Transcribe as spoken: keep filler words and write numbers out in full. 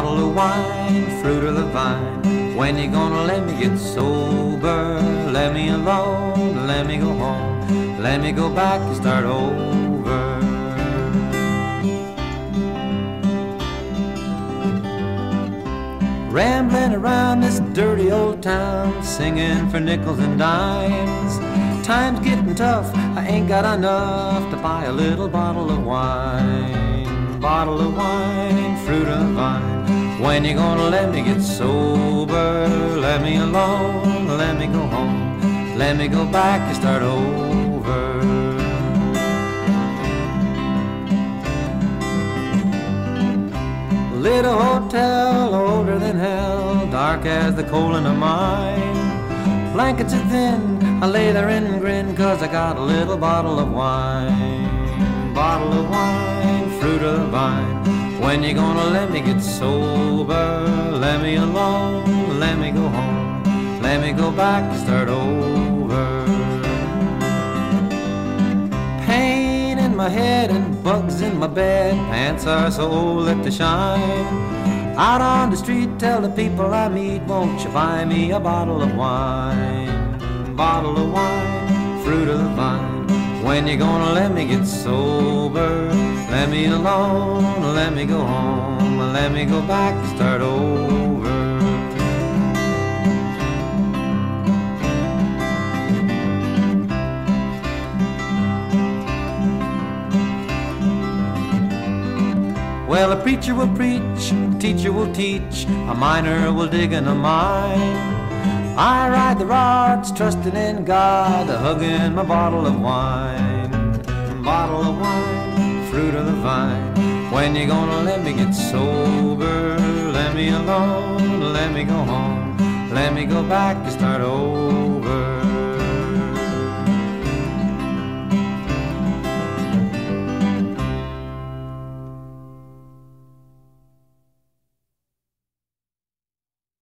bottle of wine, fruit of the vine. When you gonna let me get sober? Let me alone, let me go home, let me go back and start over. Rambling around this dirty old town, singing for nickels and dimes. Time's getting tough, I ain't got enough to buy a little bottle of wine. Bottle of wine, fruit of the vine. When you gonna let me get sober? Let me alone, let me go home, let me go back and start over. Little hotel, older than hell, dark as the coal in a mine. Blankets are thin, I lay there and grin, 'cause I got a little bottle of wine. Bottle of wine, fruit of the vine. When you gonna let me get sober? Let me alone, let me go home, let me go back and start over. Pain in my head and bugs in my bed, pants are so old that they shine. Out on the street, tell the people I meet, won't you buy me a bottle of wine? Bottle of wine, fruit of the vine. When you gonna let me get sober? Let me alone, let me go home, let me go back and start over. Well, a preacher will preach, a teacher will teach, a miner will dig in a mine. I ride the rods, trusting in God, hugging my bottle of wine. Bottle of wine, fruit of the vine. When you gonna let me get sober? Let me alone, let me go home, let me go back and start over.